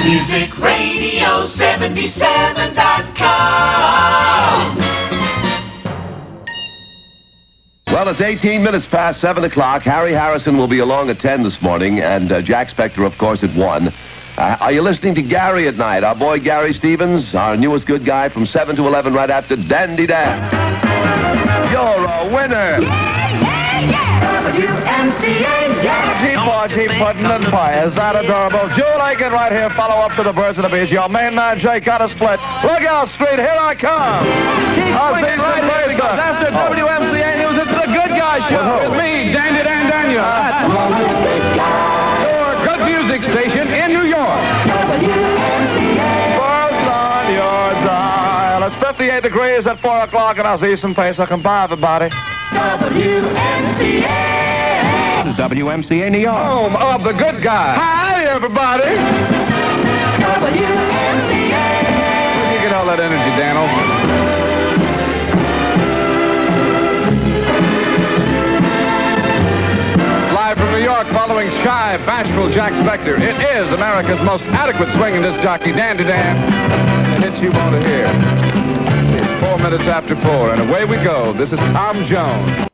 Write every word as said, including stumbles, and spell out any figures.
Music Radio seventy-seven dot com. Well, it's eighteen minutes past seven o'clock. Harry Harrison will be along at ten this morning, and uh, Jack Spector, of course, at one. Uh, are you listening to Gary at night? Our boy Gary Stevens, our newest good guy, from seven to eleven, right after Dandy Dan. You're a winner. Yeah, yeah, yeah. W M C A, yeah. G-Party Puddin' and Pie. Is that adorable? Jewel Aiken right here. Follow up to the Birds of the Bees. Your main man, Jay, got a split. Look out, Street. Here I come. I'll see right here because after oh. W M C A News, it's the Good Guy Show. With With me, Dandy Dan Daniel. Your good music station in New York. Birds on your dial. It's fifty-eight degrees at four o'clock, and I'll see some pace. I can buy everybody. W M C A. W M C A New York. Home of the good guy. Hi, everybody. W M C A. Where'd you get all that energy, Daniel? Live from New York, following shy, bashful Jack Spector. It is America's most adequate swinging disc jockey, Dandy Dan. The hits you want to hear. It's four minutes after four, and away we go. This is Tom Jones.